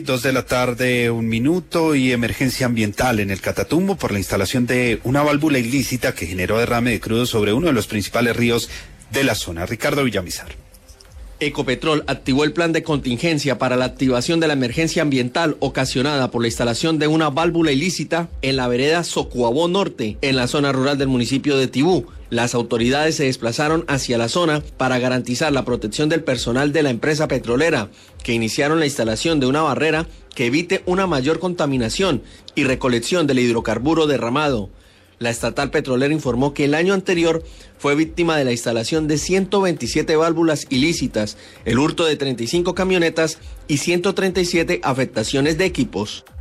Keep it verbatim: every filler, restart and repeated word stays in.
dos de la tarde, un minuto, y emergencia ambiental en el Catatumbo por la instalación de una válvula ilícita que generó derrame de crudo sobre uno de los principales ríos de la zona. Ricardo Villamizar. Ecopetrol activó el plan de contingencia para la activación de la emergencia ambiental ocasionada por la instalación de una válvula ilícita en la vereda Socuabó Norte, en la zona rural del municipio de Tibú. Las autoridades se desplazaron hacia la zona para garantizar la protección del personal de la empresa petrolera, que iniciaron la instalación de una barrera que evite una mayor contaminación y recolección del hidrocarburo derramado. La estatal petrolera informó que el año anterior fue víctima de la instalación de ciento veintisiete válvulas ilícitas, el hurto de treinta y cinco camionetas y ciento treinta y siete afectaciones de equipos.